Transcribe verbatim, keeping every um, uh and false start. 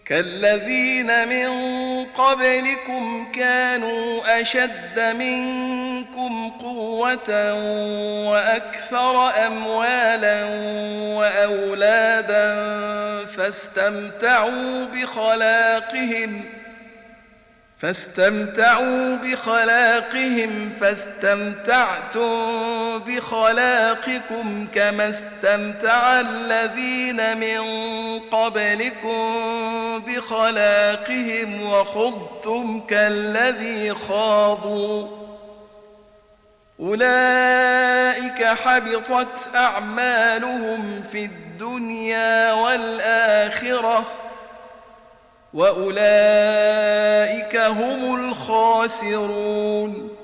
كالذين من قبلكم كانوا أشد منكم قوة وأكثر أموالا وأولادا فاستمتعوا بخلاقهم فاستمتعوا بخلاقهم فاستمتعتم بخلاقكم كما استمتع الذين من قبلكم بخلاقهم وخضتم كالذي خاضوا أولئك حبطت أعمالهم في الدنيا والآخرة وأولئك هم الخاسرون